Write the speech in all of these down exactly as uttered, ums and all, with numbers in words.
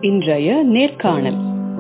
இன்றைய நேர்காணல்.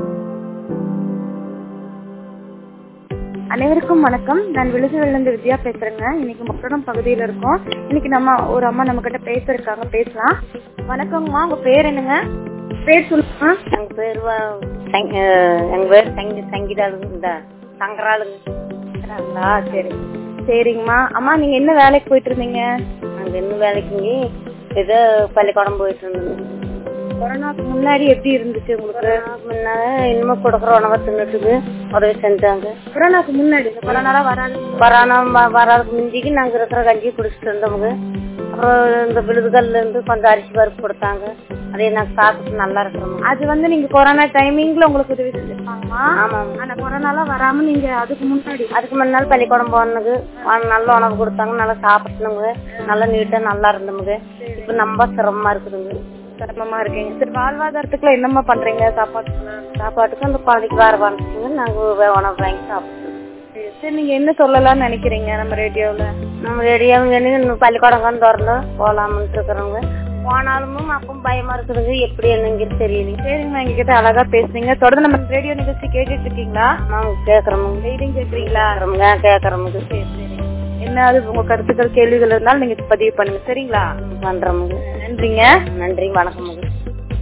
அனைவருக்கும் வணக்கம். நான் விழுதுவிலிருந்து வித்யா பேசுறேங்க. இன்னைக்கு முக்கடம் பகுதியில இருக்கோம். இன்னைக்கு நம்ம ஒரு அம்மா நம்ம கிட்ட பேச இருக்காங்க, பேசலாம். வணக்கம்மா, உங்க பேர் என்னங்க? பேர் சொல்லுங்க. எங்க பேர் எங்க பேர் சங்கி சங்கீதாளுங்க சங்கராளுங்க. சரி சரிங்கம்மா. அம்மா, நீங்க என்ன வேலைக்கு போயிட்டு இருந்தீங்க? அங்க என்ன வேலைக்குங்க? ஏதோ பள்ளிக்கூடம் போயிட்டு இருந்தோம். கொரோனாக்கு முன்னாடி எப்படி இருந்துச்சு உங்களுக்கு? முன்னால இன்னமும் கொடுக்குற உணவை தின்னுட்டுக்கு உதவி செஞ்சாங்க. கொரோனாக்கு முன்னாடி கொரோனா வராது கொரோனா வராதுக்கு முந்திக்கு நாங்க இருக்கிற கஞ்சி குடிச்சிட்டு இருந்தோங்க. அப்புறம் இந்த விழுதுகள்ல இருந்து கொஞ்சம் அரிசி பருப்பு கொடுத்தாங்க. அதே நாங்க சாப்பிட்டு நல்லா இருக்கிறோம். அது வந்து நீங்க கொரோனா டைமிங்ல உங்களுக்கு உதவி செஞ்சிருப்பாங்கம்மா. ஆமாங்க. ஆனா கொரோனாலாம் வராம நீங்க அதுக்கு முன்னாடி அதுக்கு முன்னாள் பள்ளிக்கூடம் போனதுக்கு நல்ல உணவு கொடுத்தாங்க. நல்லா சாப்பிட்டுனுங்க. நல்லா நீட்டா நல்லா இருந்தோமுங்க. இப்ப ரொம்ப சிரமமா இருக்குதுங்க. சிரமமா இருக்கீங்க. சரி, வாழ்வாதாரத்துக்குள்ள என்னம்மா பண்றீங்க? சாப்பாட்டுக்கு சாப்பாட்டுக்கு அந்த குழந்தைக்கு வேற வந்துச்சுங்க. நாங்க உணவு வாங்கி சாப்பிடுறோம். சரி, நீங்க என்ன சொல்லலாம்னு நினைக்கிறீங்க நம்ம ரேடியோல? நம்ம ரேடியோ பள்ளிக்கூடம் திறந்து போலாம்னு இருக்கிறவங்க போனாலும் அப்பவும் பயமா இருக்குதுங்க. எப்படி என்னங்கிறது தெரியல. சரிங்க, எங்க கிட்ட அழகா பேசுறீங்க. தொடர்ந்து நம்ம ரேடியோ நிகழ்ச்சி கேட்டுட்டு இருக்கீங்களா? கேக்குறோம். டெய்லியும் கேக்குறீங்களா? கேக்குறோம். சரி சரி. என்ன உங்க கருத்துக்கள் கேள்விகள் இருந்தாலும் நீங்க பதிவு பண்ணுங்க. சரிங்களா? பண்றோம். நன்றிங்க. நன்றி, வணக்கம்.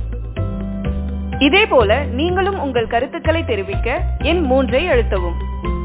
இதே போல நீங்களும் உங்கள் கருத்துக்களை தெரிவிக்க எண் மூன்றை அழுத்தவும்.